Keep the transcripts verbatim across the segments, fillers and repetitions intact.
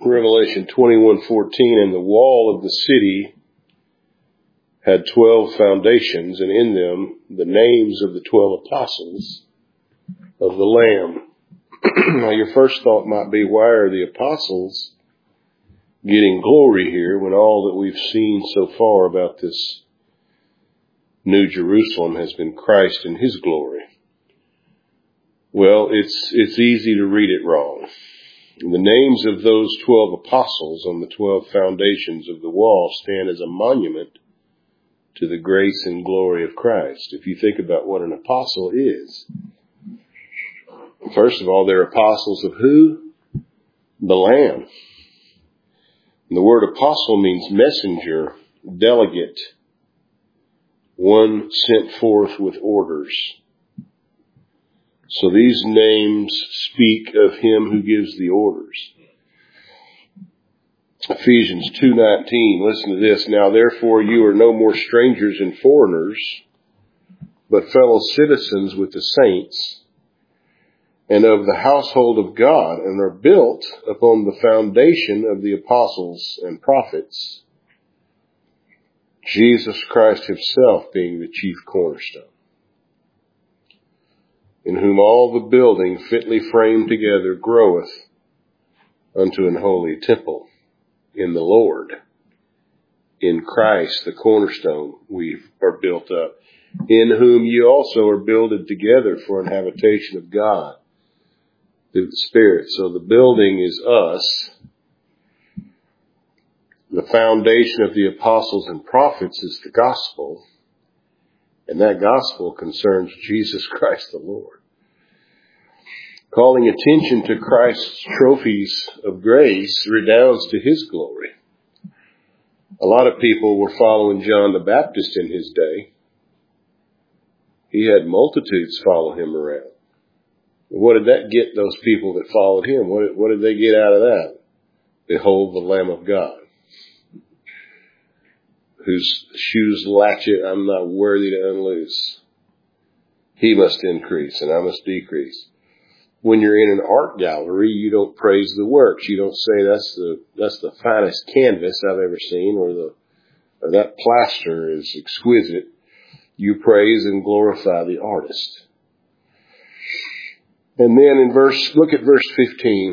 Revelation twenty-one fourteen, and the wall of the city had twelve foundations, and in them the names of the twelve apostles of the Lamb. Now your first thought might be, why are the apostles getting glory here when all that we've seen so far about this New Jerusalem has been Christ and his glory? Well, it's it's easy to read it wrong. The names of those twelve apostles on the twelve foundations of the wall stand as a monument to the grace and glory of Christ. If you think about what an apostle is, first of all, they're apostles of who? The Lamb. And the word apostle means messenger, delegate, one sent forth with orders. So these names speak of him who gives the orders. Ephesians two nineteen, listen to this. Now therefore you are no more strangers and foreigners, but fellow citizens with the saints and of the household of God, and are built upon the foundation of the apostles and prophets, Jesus Christ himself being the chief cornerstone, in whom all the building fitly framed together groweth unto an holy temple in the Lord. In Christ, the cornerstone, we are built up, in whom you also are builded together for an habitation of God through the Spirit. So the building is us. The foundation of the apostles and prophets is the gospel, and that gospel concerns Jesus Christ the Lord. Calling attention to Christ's trophies of grace redounds to his glory. A lot of people were following John the Baptist in his day. He had multitudes follow him around. What did that get those people that followed him? What did, what did they get out of that? Behold the Lamb of God, whose shoes latchet I'm not worthy to unloose. He must increase and I must decrease. When you're in an art gallery, you don't praise the works. You don't say that's the that's the finest canvas I've ever seen, or the or that plaster is exquisite. You praise and glorify the artist. And then in verse, look at verse fifteen.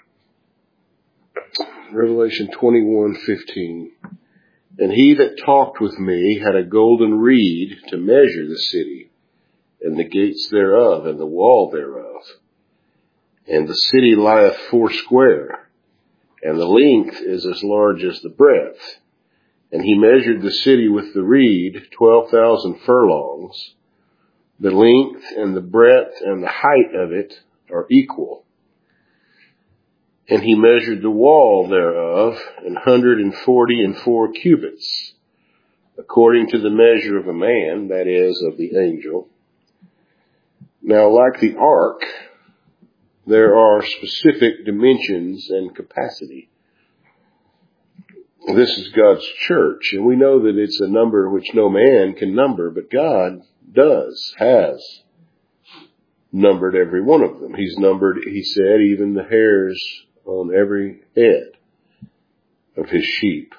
Revelation twenty-one fifteen. And he that talked with me had a golden reed to measure the city, and the gates thereof, and the wall thereof. And the city lieth foursquare, and the length is as large as the breadth. And he measured the city with the reed, twelve thousand furlongs. The length and the breadth and the height of it are equal. And he measured the wall thereof, an hundred and forty and four cubits, according to the measure of a man, that is, of the angel. Now, like the ark, there are specific dimensions and capacity. This is God's church, and we know that it's a number which no man can number, but God does, has numbered every one of them. He's numbered, he said, even the hairs on every head of his sheep.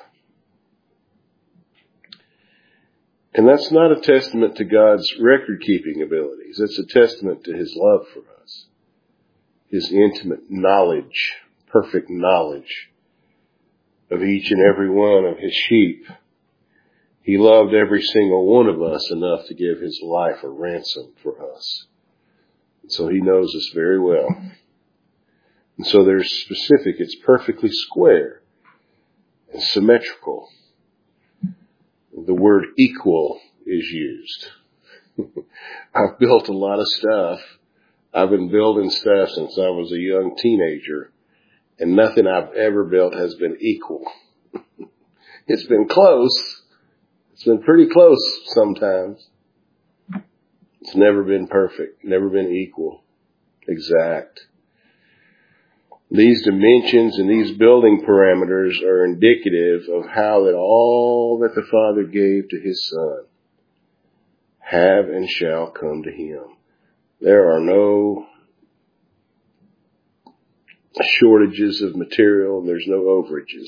And that's not a testament to God's record-keeping abilities. That's a testament to his love for us. His intimate knowledge, perfect knowledge of each and every one of his sheep. He loved every single one of us enough to give his life a ransom for us. And so he knows us very well. And so there's specific, it's perfectly square and symmetrical. The word equal is used. I've built a lot of stuff. I've been building stuff since I was a young teenager, and nothing I've ever built has been equal. It's been close. It's been pretty close sometimes. It's never been perfect, never been equal, exact. These dimensions and these building parameters are indicative of how that all that the Father gave to his Son have and shall come to him. There are no shortages of material and there's no overages.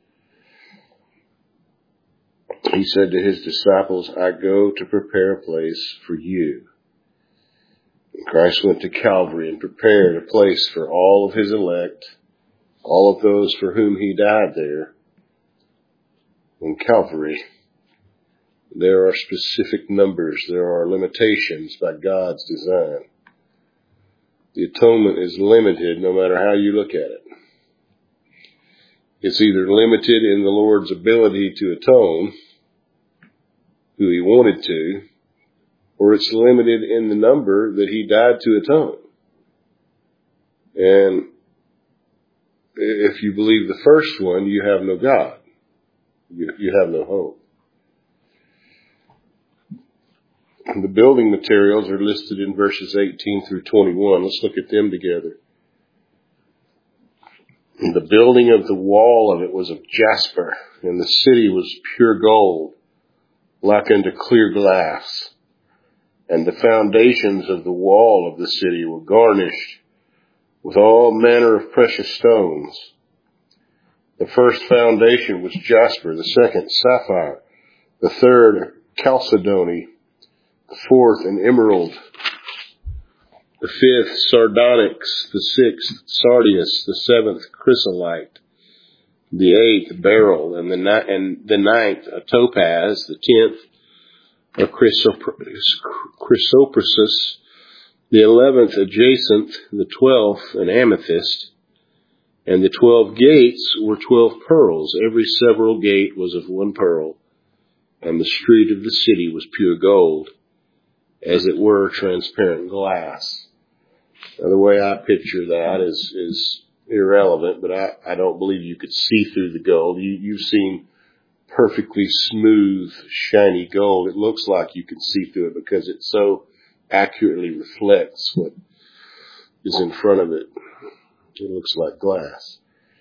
He said to his disciples, I go to prepare a place for you. And Christ went to Calvary and prepared a place for all of his elect, all of those for whom he died there. In Calvary, there are specific numbers. There are limitations by God's design. The atonement is limited no matter how you look at it. It's either limited in the Lord's ability to atone, who he wanted to, or it's limited in the number that he died to atone. And if you believe the first one, you have no God. You, you have no hope. The building materials are listed in verses eighteen through twenty-one. Let's look at them together. And the building of the wall of it was of jasper, and the city was pure gold, like unto clear glass. And the foundations of the wall of the city were garnished with all manner of precious stones. The first foundation was jasper, the second sapphire, the third chalcedony, the fourth an emerald, the fifth sardonyx, the sixth sardius, the seventh chrysolite, the eighth beryl, and the ni- and the ninth a topaz, the tenth a chrysoprasus, the eleventh a jacinth, the twelfth an amethyst, and the twelve gates were twelve pearls. Every several gate was of one pearl, and the street of the city was pure gold, as it were transparent glass. Now, the way I picture that is is irrelevant, but I, I don't believe you could see through the gold. You, you've seen perfectly smooth, shiny gold. It looks like you can see through it because it so accurately reflects what is in front of it. It looks like glass.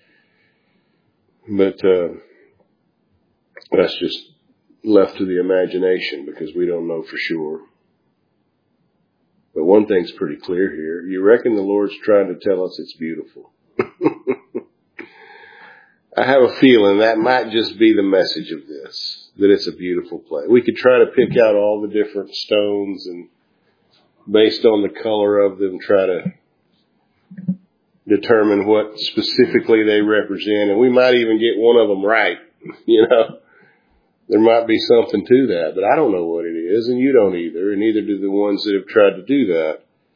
But uh, that's just left to the imagination because we don't know for sure. But one thing's pretty clear here. You reckon the Lord's trying to tell us it's beautiful? I have a feeling that might just be the message of this, that it's a beautiful place. We could try to pick out all the different stones and based on the color of them, try to determine what specifically they represent. And we might even get one of them right. You know, there might be something to that, but I don't know what it is, and you don't either, and neither do the ones that have tried to do that.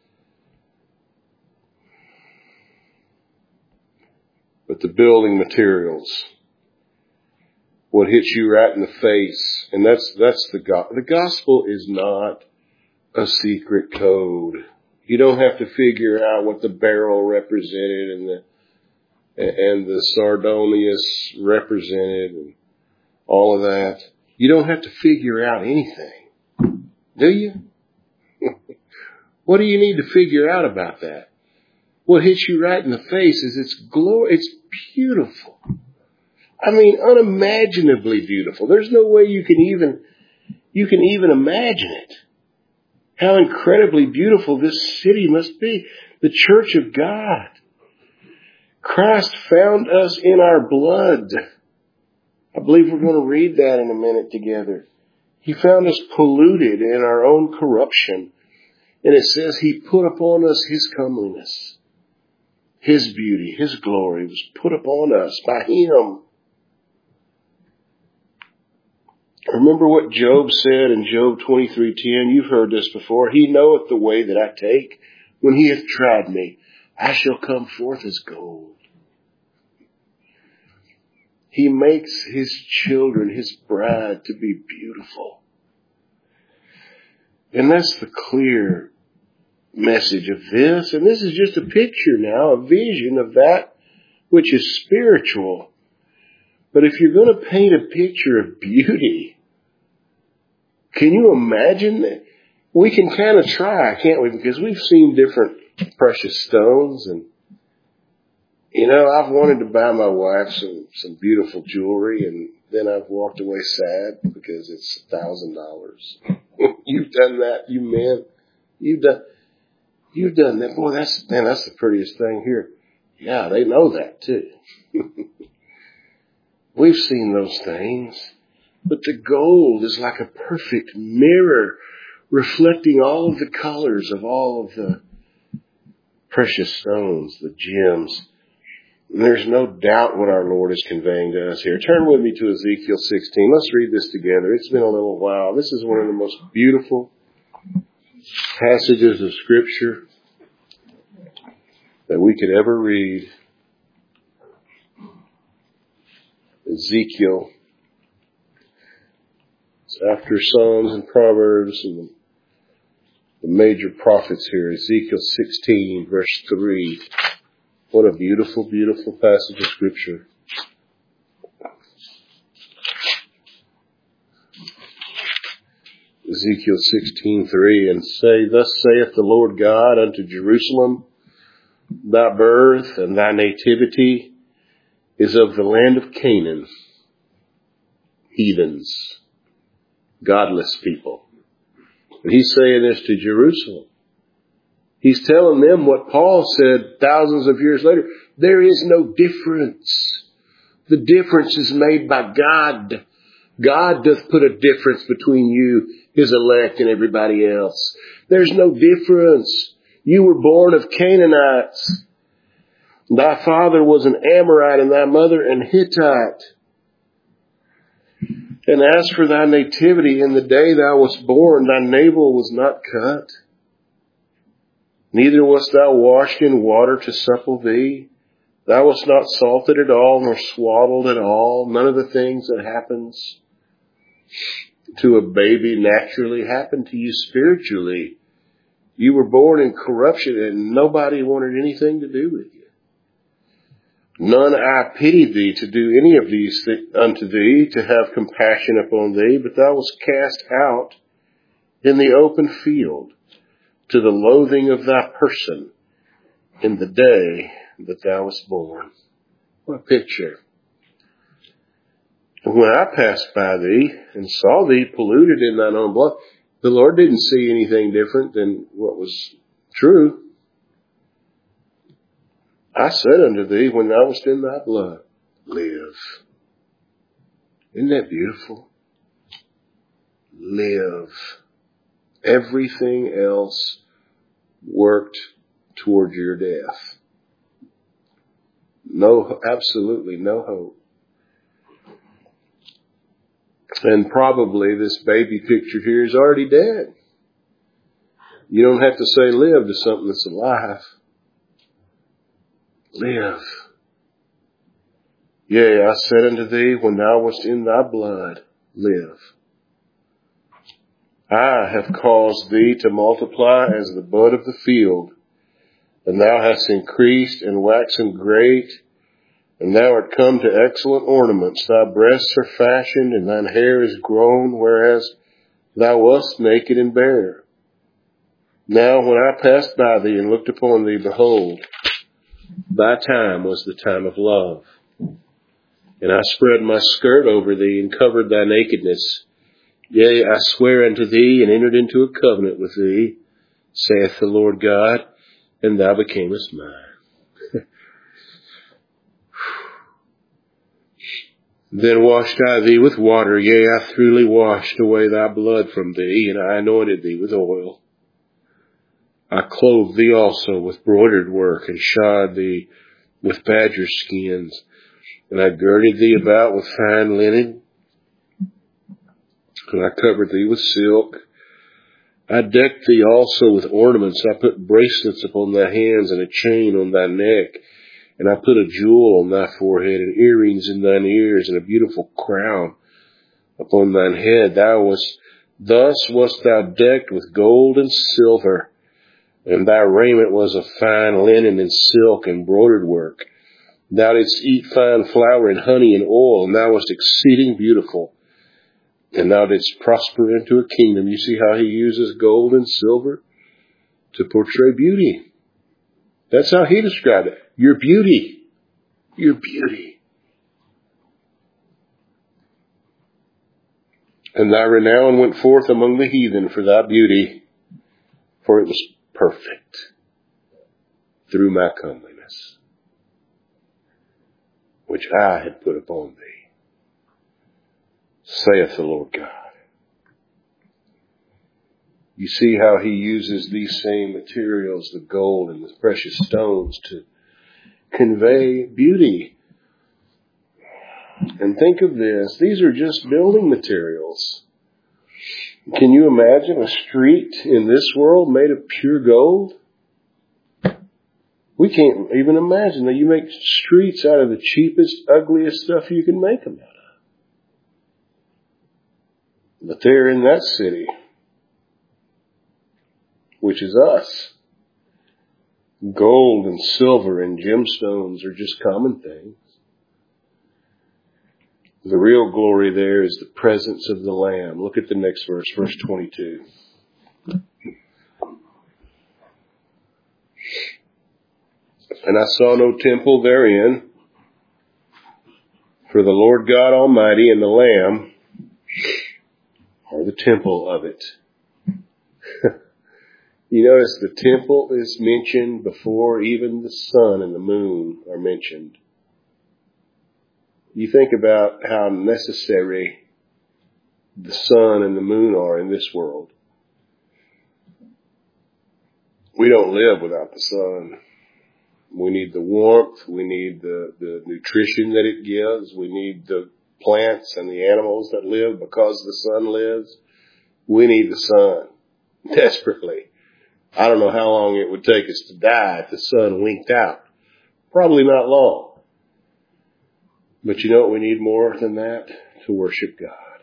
But the building materials, what hits you right in the face, and that's that's the go- the gospel is not a secret code. You don't have to figure out what the beryl represented and the and the sardonyx represented and all of that. You don't have to figure out anything, do you? What do you need to figure out about that? What hits you right in the face is its glory. It's beautiful. I mean, unimaginably beautiful. There's no way you can even, you can even imagine it. How incredibly beautiful this city must be. The church of God. Christ found us in our blood. I believe we're going to read that in a minute together. He found us polluted in our own corruption. And it says he put upon us his comeliness. His beauty, his glory was put upon us by him. Remember what Job said in Job twenty-three ten. You've heard this before. He knoweth the way that I take. When he hath tried me, I shall come forth as gold. He makes his children, his bride, to be beautiful. And that's the clear message of this. And this is just a picture now, a vision of that which is spiritual. But if you're going to paint a picture of beauty, can you imagine that? We can kind of try, can't we? Because we've seen different precious stones, and you know, I've wanted to buy my wife some, some beautiful jewelry, and then I've walked away sad because it's a thousand dollars. You've done that, you men. You've done, you've done that. Boy, that's, man, that's the prettiest thing here. Yeah, they know that too. We've seen those things. But the gold is like a perfect mirror reflecting all of the colors of all of the precious stones, the gems. And there's no doubt what our Lord is conveying to us here. Turn with me to Ezekiel sixteen. Let's read this together. It's been a little while. This is one of the most beautiful passages of Scripture that we could ever read. Ezekiel. It's after Psalms and Proverbs and the major prophets here. Ezekiel sixteen, verse three. What a beautiful, beautiful passage of Scripture. Ezekiel sixteen, three, and say, Thus saith the Lord God unto Jerusalem, Thy birth and thy nativity is of the land of Canaan, heathens, godless people. And he's saying this to Jerusalem. He's telling them what Paul said thousands of years later. There is no difference. The difference is made by God. God doth put a difference between you, His elect, and everybody else. There's no difference. You were born of Canaanites. Thy father was an Amorite, and thy mother an Hittite. And as for thy nativity, in the day thou wast born, thy navel was not cut. Neither wast thou washed in water to supple thee. Thou wast not salted at all, nor swaddled at all. None of the things that happens to a baby naturally happened to you spiritually. You were born in corruption, and nobody wanted anything to do with you. None I pitied thee to do any of these th- unto thee, to have compassion upon thee, but thou wast cast out in the open field to the loathing of thy person in the day that thou wast born. What a picture. And when I passed by thee and saw thee polluted in thine own blood, the Lord didn't see anything different than what was true. I said unto thee, when thou wast in thy blood, live. Isn't that beautiful? Live. Everything else worked toward your death. No, absolutely no hope. And probably this baby pictured here is already dead. You don't have to say live to something that's alive. Live. Yea, I said unto thee, when thou wast in thy blood, live. I have caused thee to multiply as the bud of the field, and thou hast increased and waxen great, and thou art come to excellent ornaments. Thy breasts are fashioned, and thine hair is grown, whereas thou wast naked and bare. Now when I passed by thee and looked upon thee, behold, thy time was the time of love. And I spread my skirt over thee and covered thy nakedness. Yea, I swear unto thee and entered into a covenant with thee, saith the Lord God, and thou becamest mine. Then washed I thee with water, yea, I thoroughly washed away thy blood from thee, and I anointed thee with oil. I clothed thee also with broidered work, and shod thee with badger skins, and I girded thee about with fine linen, and I covered thee with silk. I decked thee also with ornaments. I put bracelets upon thy hands, and a chain on thy neck, and I put a jewel on thy forehead, and earrings in thine ears, and a beautiful crown upon thine head. Thou wast, thus wast thou decked with gold and silver, and thy raiment was of fine linen and silk and broidered work. Thou didst eat fine flour and honey and oil, and thou wast exceeding beautiful. And thou didst prosper into a kingdom. You see how he uses gold and silver to portray beauty. That's how he described it. Your beauty. Your beauty. And thy renown went forth among the heathen for thy beauty, for it was perfect through my comeliness. which I had put upon thee, saith the Lord God. You see how he uses these same materials, the gold and the precious stones, to convey beauty. And think of this, these are just building materials. Can you imagine a street in this world made of pure gold? We can't even imagine that you make streets out of the cheapest, ugliest stuff you can make them out of. But there in that city, which is us, gold and silver and gemstones are just common things. The real glory there is the presence of the Lamb. Look at the next verse, verse twenty-two. And I saw no temple therein, for the Lord God Almighty and the Lamb are the temple of it. You notice the temple is mentioned before even the sun and the moon are mentioned. You think about how necessary the sun and the moon are in this world. We don't live without the sun. We need the warmth. We need the, the nutrition that it gives. We need the plants and the animals that live because the sun lives. We need the sun desperately. I don't know how long it would take us to die if the sun winked out. Probably not long. But you know what we need more than that? To worship God.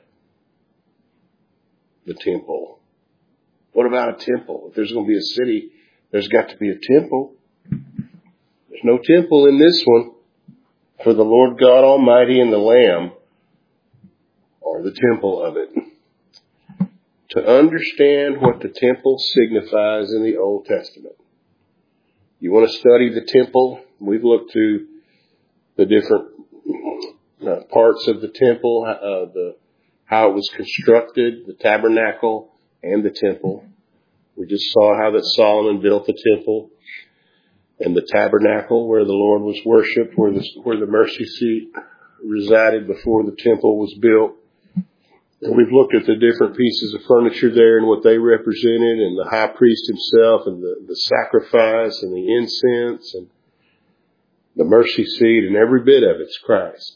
The temple. What about a temple? If there's going to be a city, there's got to be a temple. There's no temple in this one. For the Lord God Almighty and the Lamb are the temple of it. To understand what the temple signifies in the Old Testament. You want to study the temple? We've looked through the different uh, parts of the temple, uh, the how it was constructed, the tabernacle and the temple. We just saw how that Solomon built the temple and the tabernacle where the Lord was worshipped, where the, where the mercy seat resided before the temple was built. And we've looked at the different pieces of furniture there and what they represented, and the high priest himself, and the, the sacrifice, and the incense, and the mercy seat, and every bit of it's Christ.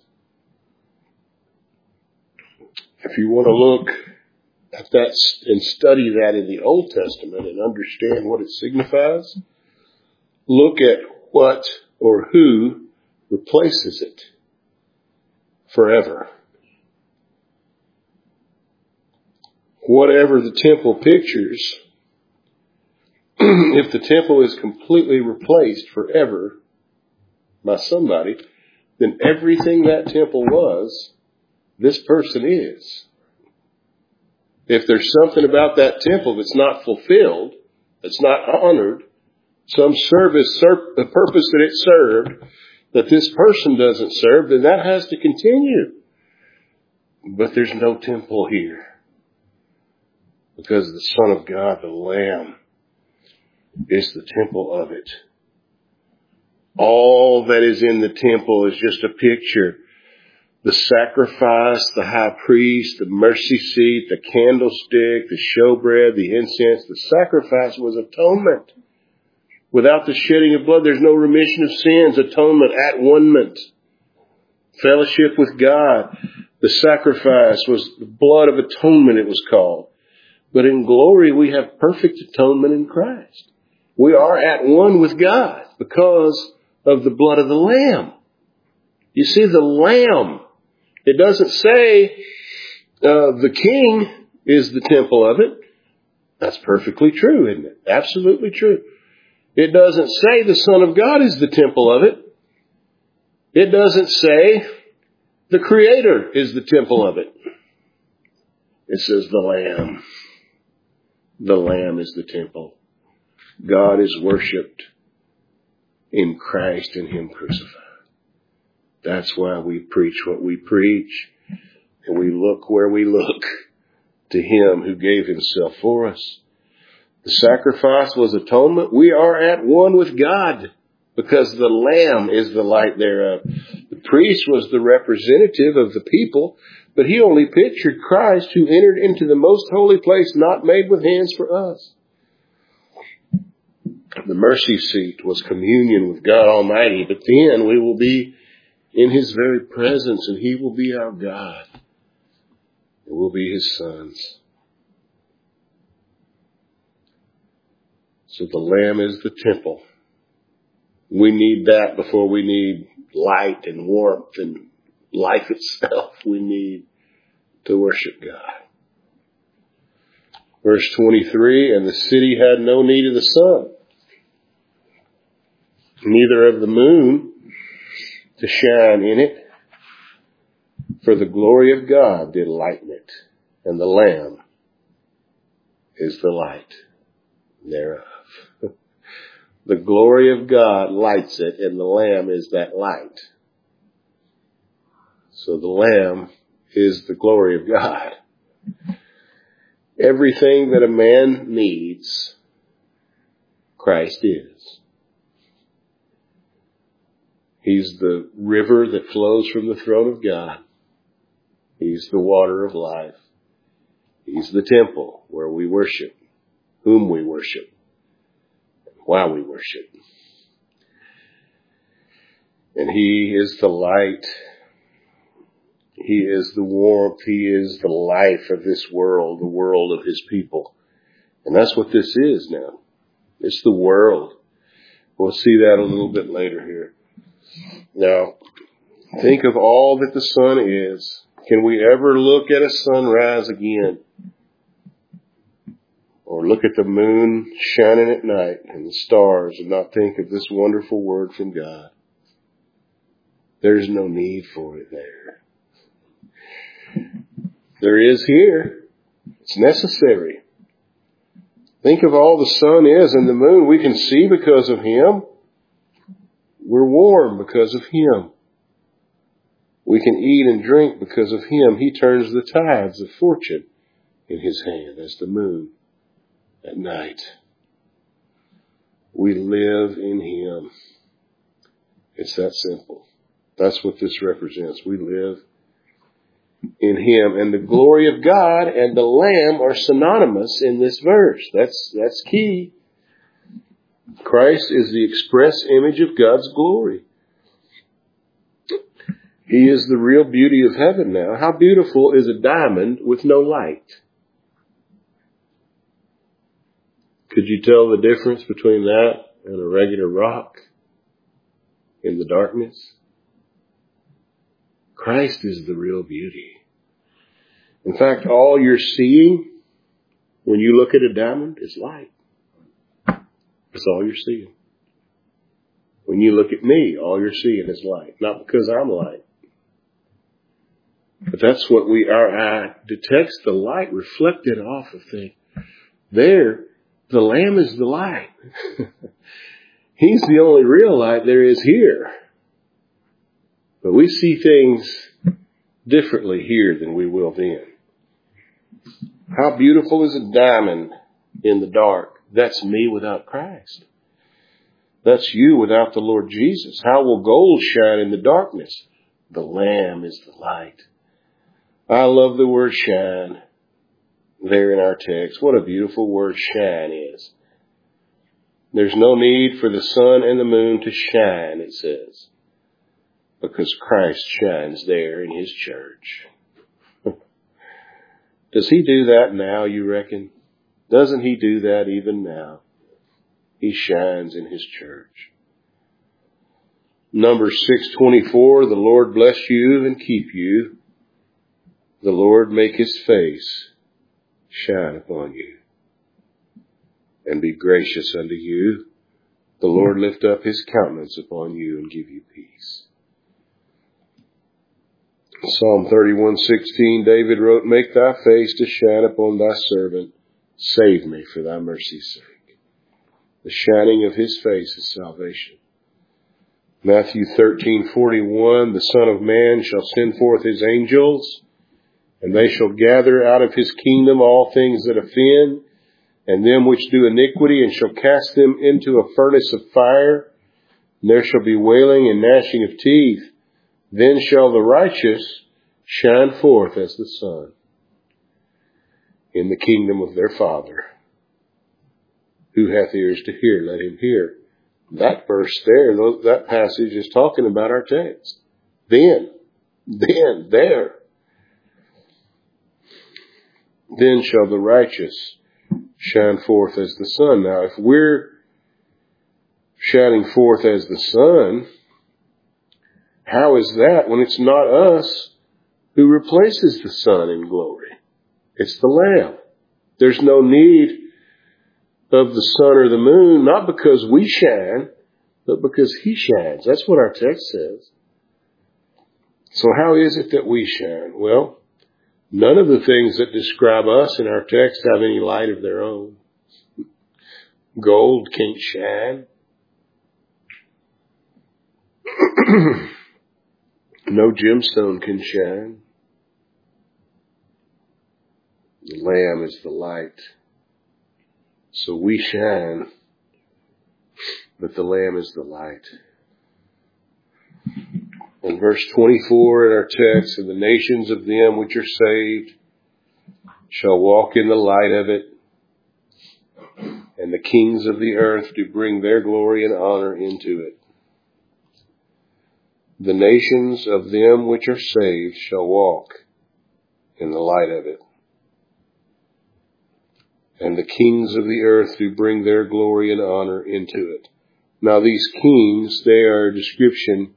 If you want to look at that and study that in the Old Testament and understand what it signifies, look at what or who replaces it forever. Whatever the temple pictures, if the temple is completely replaced forever by somebody, then everything that temple was, this person is. If there's something about that temple that's not fulfilled, that's not honored, some service, the purpose that it served, that this person doesn't serve, then that has to continue. But there's no temple here. Because the Son of God, the Lamb, is the temple of it. All that is in the temple is just a picture. The sacrifice, the high priest, the mercy seat, the candlestick, the showbread, the incense. The sacrifice was atonement. Without the shedding of blood, there's no remission of sins. Atonement, at-one-ment, fellowship with God. The sacrifice was the blood of atonement, it was called. But in glory, we have perfect atonement in Christ. We are at one with God because of the blood of the Lamb. You see, the Lamb, it doesn't say uh, the King is the temple of it. That's perfectly true, isn't it? Absolutely true. It doesn't say the Son of God is the temple of it. It doesn't say the Creator is the temple of it. It says the Lamb. The Lamb is the temple. God is worshipped in Christ and Him crucified. That's why we preach what we preach, and we look where we look to Him who gave Himself for us. The sacrifice was atonement. We are at one with God because the Lamb is the light thereof. The The priest was the representative of the people, but he only pictured Christ who entered into the most holy place not made with hands for us. The mercy seat was communion with God Almighty, but then we will be in His very presence, and He will be our God. And we'll be His sons. So the Lamb is the temple. We need that before we need light and warmth and life itself. We need to worship God. Verse twenty-three, and the city had no need of the sun, neither of the moon to shine in it, for the glory of God did lighten it, and the Lamb is the light thereof. The glory of God lights it, and the Lamb is that light. So the Lamb is the glory of God. Everything that a man needs, Christ is. He's the river that flows from the throne of God. He's the water of life. He's the temple where we worship, whom we worship, while we worship. And He is the light. He is the warmth. He is the life of this world, the world of His people. And that's what this is now. It's the world. We'll see that a little bit later here. Now, think of all that the sun is. Can we ever look at a sunrise again? Or look at the moon shining at night and the stars and not think of this wonderful word from God? There's no need for it there. There is here. It's necessary. Think of all the sun is and the moon. We can see because of Him. We're warm because of Him. We can eat and drink because of Him. He turns the tides of fortune in His hand as the moon at night. We live in Him. It's that simple. That's what this represents. We live in Him. And the glory of God and the Lamb are synonymous in this verse. That's, that's key. Christ is the express image of God's glory. He is the real beauty of heaven now. How beautiful is a diamond with no light? Could you tell the difference between that and a regular rock in the darkness? Christ is the real beauty. In fact, all you're seeing when you look at a diamond is light. That's all you're seeing. When you look at me, all you're seeing is light. Not because I'm light. But that's what we, our eye detects, the light reflected off of things. There, the Lamb is the light. He's the only real light there is here. But we see things differently here than we will then. How beautiful is a diamond in the dark? That's me without Christ. That's you without the Lord Jesus. How will gold shine in the darkness? The Lamb is the light. I love the word shine there in our text. What a beautiful word shine is. There's no need for the sun and the moon to shine, it says, because Christ shines there in His church. Does He do that now, you reckon? Doesn't He do that even now? He shines in His church. Numbers six twenty-four, the Lord bless you and keep you. The Lord make His face shine upon you and be gracious unto you. The Lord lift up His countenance upon you and give you peace. Psalm thirty-one sixteen, David wrote, make thy face to shine upon thy servant. Save me for thy mercy's sake. The shining of His face is salvation. Matthew thirteen forty-one, the Son of Man shall send forth His angels, and they shall gather out of His kingdom all things that offend, and them which do iniquity, and shall cast them into a furnace of fire. And there shall be wailing and gnashing of teeth. Then shall the righteous shine forth as the sun in the kingdom of their Father. Who hath ears to hear, let him hear. That verse there, that passage is talking about our text. Then, then, there. Then shall the righteous shine forth as the sun. Now, if we're shining forth as the sun, how is that when it's not us who replaces the sun in glory? It's the Lamb. There's no need of the sun or the moon, not because we shine, but because He shines. That's what our text says. So how is it that we shine? Well, none of the things that describe us in our text have any light of their own. Gold can't shine. No gemstone can shine. The Lamb is the light. So we shine, but the Lamb is the light. In verse twenty-four in our text, and the nations of them which are saved shall walk in the light of it, and the kings of the earth do bring their glory and honor into it. The nations of them which are saved shall walk in the light of it, and the kings of the earth do bring their glory and honor into it. Now these kings, they are a description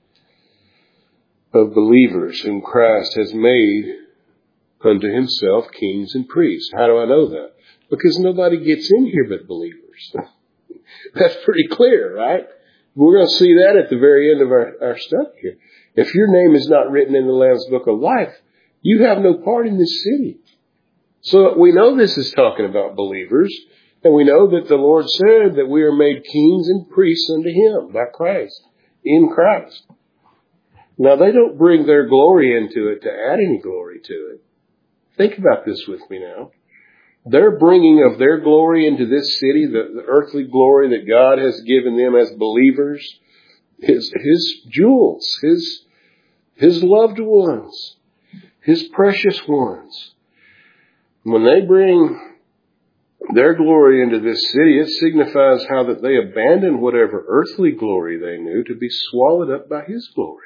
of believers whom Christ has made unto Himself kings and priests. How do I know that? Because nobody gets in here but believers. That's pretty clear, right? We're going to see that at the very end of our, our study here. If your name is not written in the Lamb's Book of Life, you have no part in this city. So we know this is talking about believers, and we know that the Lord said that we are made kings and priests unto Him by Christ, in Christ. Now they don't bring their glory into it to add any glory to it. Think about this with me now. They're bringing of their glory into this city, the, the earthly glory that God has given them as believers, His, His jewels, His, His loved ones, His precious ones. When they bring their glory into this city, it signifies how that they abandon whatever earthly glory they knew to be swallowed up by His glory.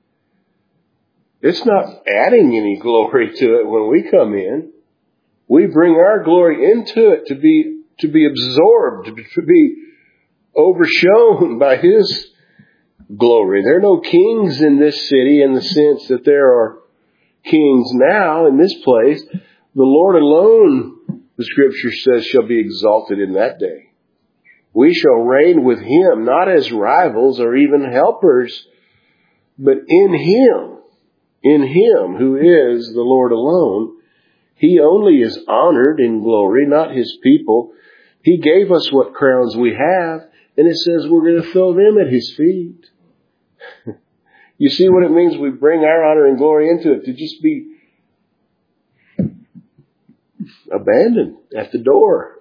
It's not adding any glory to it when we come in. We bring our glory into it to be, to be absorbed, to be overshone by His glory. There are no kings in this city in the sense that there are kings now in this place. The Lord alone, the Scripture says, shall be exalted in that day. We shall reign with Him, not as rivals or even helpers, but in Him, in Him who is the Lord alone. He only is honored in glory, not His people. He gave us what crowns we have, and it says we're going to throw them at His feet. You see what it means? We bring our honor and glory into it to just be abandoned at the door.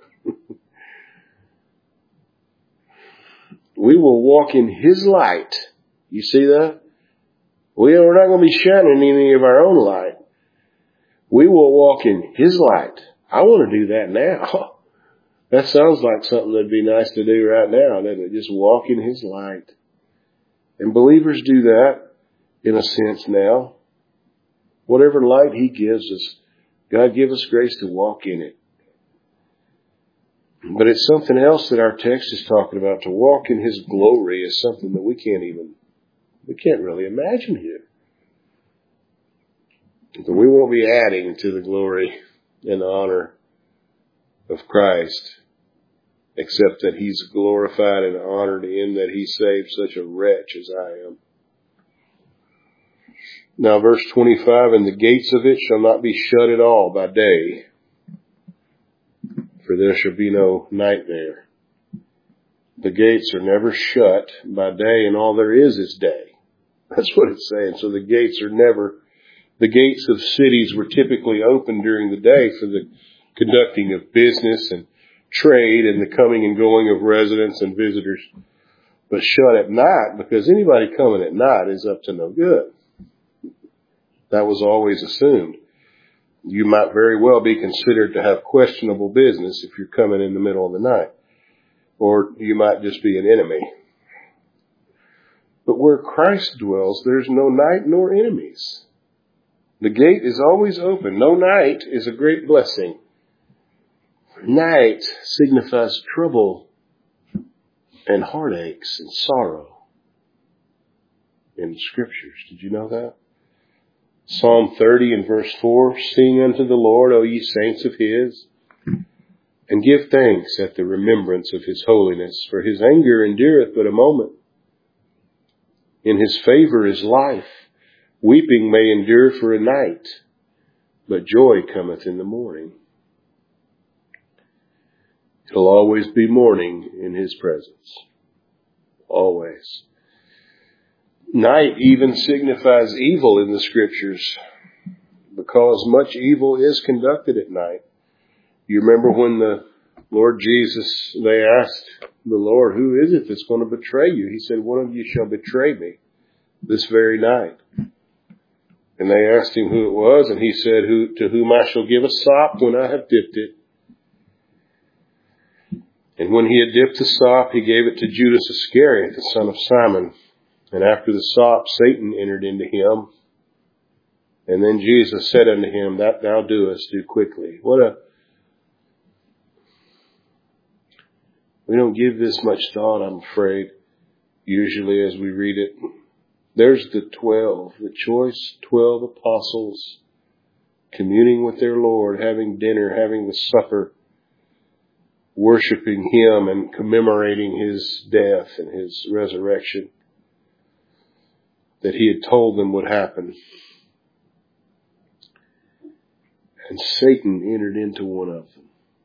We will walk in His light. You see that? We are not going to be shining any of our own light. We will walk in His light. I want to do that now. That sounds like something that'd be nice to do right now, doesn't it? Just walk in His light. And believers do that in a sense now. Whatever light He gives us, God give us grace to walk in it. But it's something else that our text is talking about. To walk in His glory is something that we can't even, we can't really imagine here. But we won't be adding to the glory and honor of Christ, except that He's glorified and honored in that He saved such a wretch as I am. Now verse twenty-five, and the gates of it shall not be shut at all by day, for there shall be no night there. The gates are never shut by day, and all there is is day. That's what it's saying. So the gates are never, the gates of cities were typically open during the day for the conducting of business and trade and the coming and going of residents and visitors. but shut at night, because anybody coming at night is up to no good. That was always assumed. You might very well be considered to have questionable business if you're coming in the middle of the night. Or you might just be an enemy. But where Christ dwells, there's no night nor enemies. The gate is always open. No night is a great blessing. Night signifies trouble and heartaches and sorrow in the Scriptures. Did you know that? Psalm thirty and verse four, sing unto the Lord, O ye saints of His, and give thanks at the remembrance of His holiness, for His anger endureth but a moment. In His favor is life. Weeping may endure for a night, but joy cometh in the morning. It'll always be morning in His presence. Always. Night even signifies evil in the Scriptures, because much evil is conducted at night. You remember when the Lord Jesus, they asked the Lord, who is it that's going to betray you? He said, one of you shall betray me this very night. And they asked Him who it was, and He said, who, to whom I shall give a sop when I have dipped it. And when He had dipped the sop, He gave it to Judas Iscariot, the son of Simon. And after the sop, Satan entered into him. And then Jesus said unto him, that thou doest, do quickly. What a... We don't give this much thought, I'm afraid, usually as we read it. There's the twelve, the choice twelve apostles, communing with their Lord, having dinner, having the supper, worshiping Him and commemorating His death and His resurrection that He had told them would happen. And Satan entered into one of them.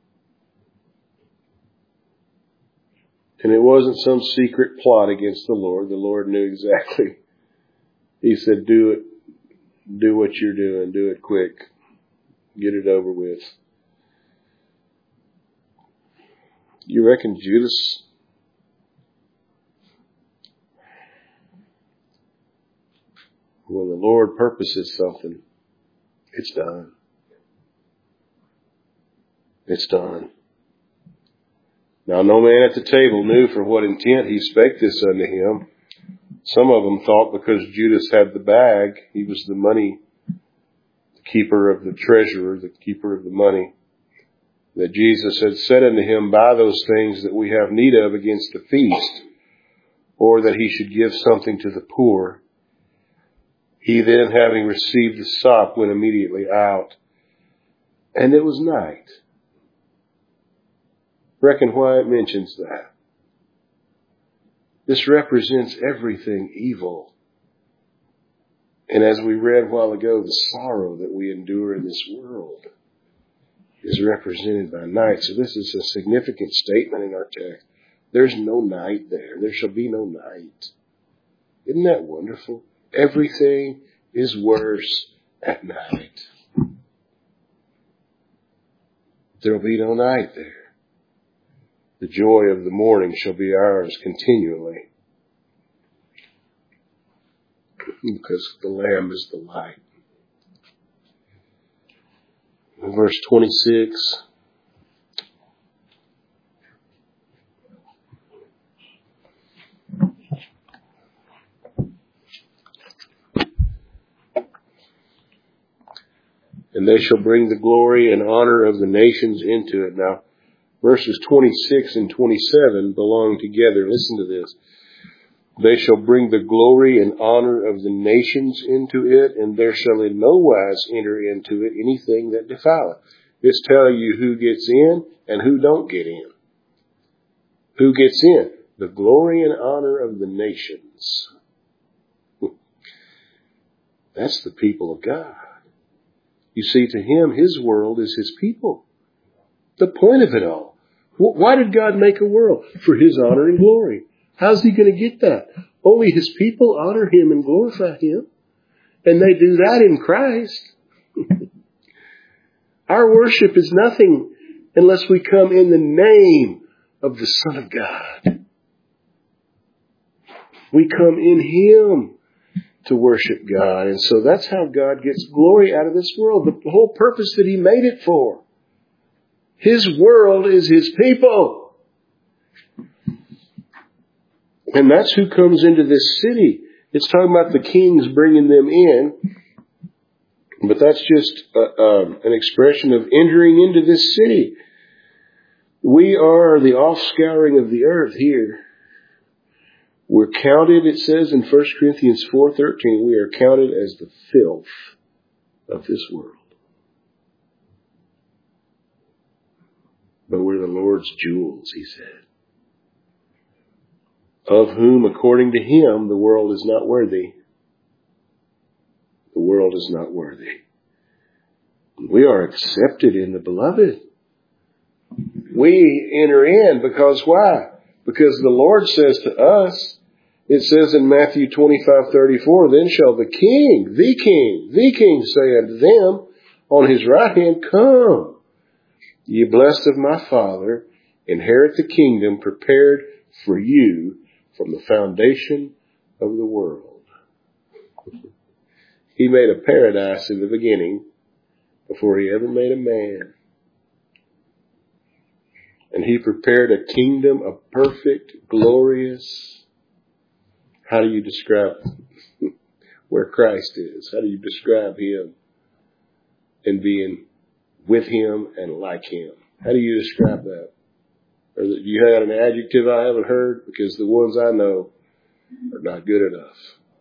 And it wasn't some secret plot against the Lord. The Lord knew exactly. He said, do it. Do what you're doing. Do it quick. Get it over with. You reckon Judas... When the Lord purposes something, it's done. It's done. Now no man at the table knew for what intent He spake this unto him. Some of them thought because Judas had the bag, he was the money, the keeper of the treasurer, the keeper of the money, that Jesus had said unto him, buy those things that we have need of against the feast, or that he should give something to the poor. He then, having received the sop, went immediately out. And it was night. Reckon why it mentions that. This represents everything evil. And as we read a while ago, the sorrow that we endure in this world is represented by night. So this is a significant statement in our text. There's no night there. There shall be no night. Isn't that wonderful? Everything is worse at night. There will be no night there. The joy of the morning shall be ours continually, because the Lamb is the light. In verse twenty-six, and they shall bring the glory and honor of the nations into it. Now, verses twenty-six and twenty-seven belong together. Listen to this. They shall bring the glory and honor of the nations into it, and there shall in no wise enter into it anything that defileth. It's telling you who gets in and who don't get in. Who gets in? The glory and honor of the nations. That's the people of God. You see, to Him, His world is His people. The point of it all. Why did God make a world? For His honor and glory. How's He going to get that? Only His people honor Him and glorify Him. And they do that in Christ. Our worship is nothing unless we come in the name of the Son of God. We come in Him to worship God. And so that's how God gets glory out of this world. The whole purpose that He made it for. His world is His people. And that's who comes into this city. It's talking about the kings bringing them in. But that's just uh, um, an expression of entering into this city. We are the offscouring of the earth here. We're counted, it says in First Corinthians four thirteen, we are counted as the filth of this world. But we're the Lord's jewels, He said. Of whom, according to Him, the world is not worthy. The world is not worthy. We are accepted in the Beloved. We enter in because why? Because the Lord says to us, it says in Matthew twenty-five thirty-four, then shall the King, the King, the King say unto them on His right hand, come, ye blessed of my Father, inherit the kingdom prepared for you from the foundation of the world. He made a paradise in the beginning before He ever made a man. And He prepared a kingdom of perfect, glorious. How do you describe where Christ is? How do you describe Him and being with Him and like Him? How do you describe that? Or do you have an adjective I haven't heard? Because the ones I know are not good enough.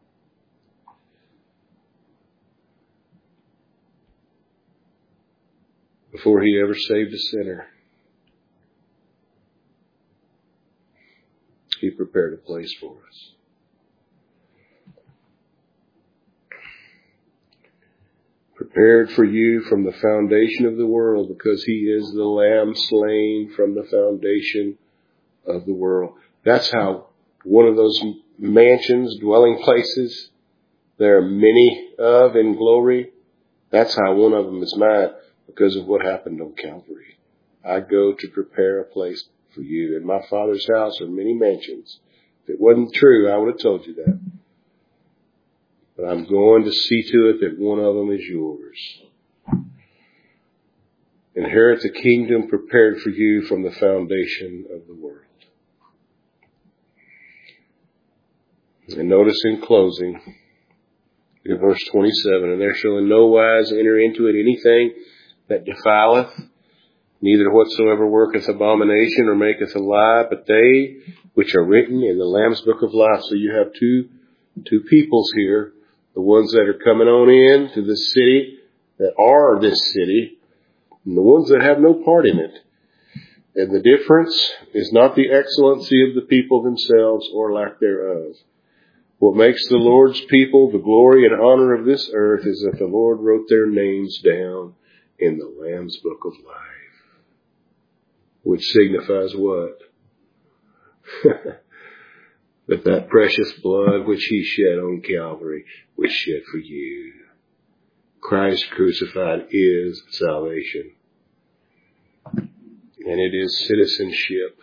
Before He ever saved a sinner, He prepared a place for us. Prepared for you from the foundation of the world, because He is the Lamb slain from the foundation of the world. That's how one of those mansions, dwelling places, there are many of in glory. That's how one of them is mine, because of what happened on Calvary. I go to prepare a place for you. In my Father's house are many mansions. If it wasn't true, I would have told you that. But I'm going to see to it that one of them is yours. Inherit the kingdom prepared for you from the foundation of the world. And notice in closing, in verse twenty-seven, and there shall in no wise enter into it anything that defileth, neither whatsoever worketh abomination or maketh a lie, but they which are written in the Lamb's book of life. So you have two, two peoples here. The ones that are coming on in to this city, that are this city, and the ones that have no part in it. And the difference is not the excellency of the people themselves or lack thereof. What makes the Lord's people the glory and honor of this earth is that the Lord wrote their names down in the Lamb's book of life. Which signifies what? That that precious blood which He shed on Calvary was shed for you. Christ crucified is salvation. And it is citizenship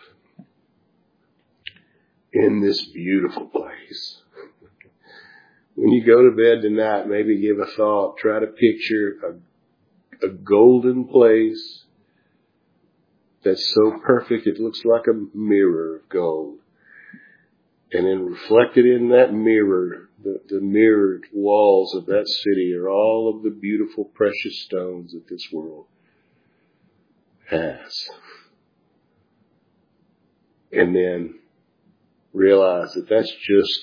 in this beautiful place. When you go to bed tonight, maybe give a thought. Try to picture a, a golden place that's so perfect it looks like a mirror of gold. And then reflected in that mirror, the, the mirrored walls of that city are all of the beautiful precious stones that this world has. And then realize that that's just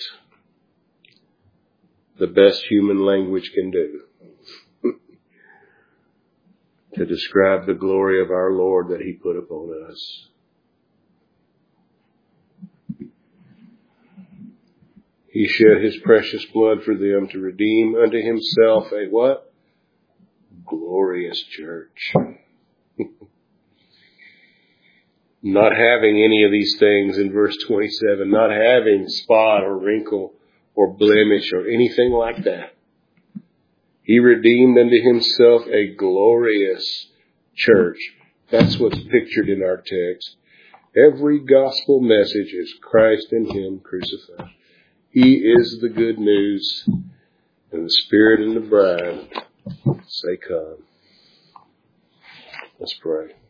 the best human language can do. To describe the glory of our Lord that He put upon us. He shed His precious blood for them to redeem unto Himself a what? Glorious church. Not having any of these things in verse twenty-seven. Not having spot or wrinkle or blemish or anything like that. He redeemed unto Himself a glorious church. That's what's pictured in our text. Every gospel message is Christ and Him crucified. He is the good news, and the Spirit and the bride say, come. Let's pray.